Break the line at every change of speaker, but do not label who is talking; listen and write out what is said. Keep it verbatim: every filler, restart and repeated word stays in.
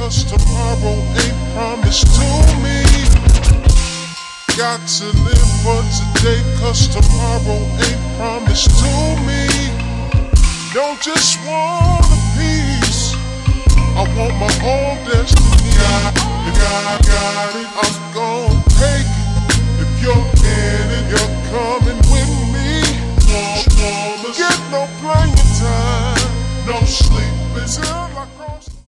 cause tomorrow ain't promised to me. Got to live for today, cause tomorrow ain't promised to me. Don't just want a piece, I want my whole destiny. If I got it, I'm gon' take it. If you're in it, you're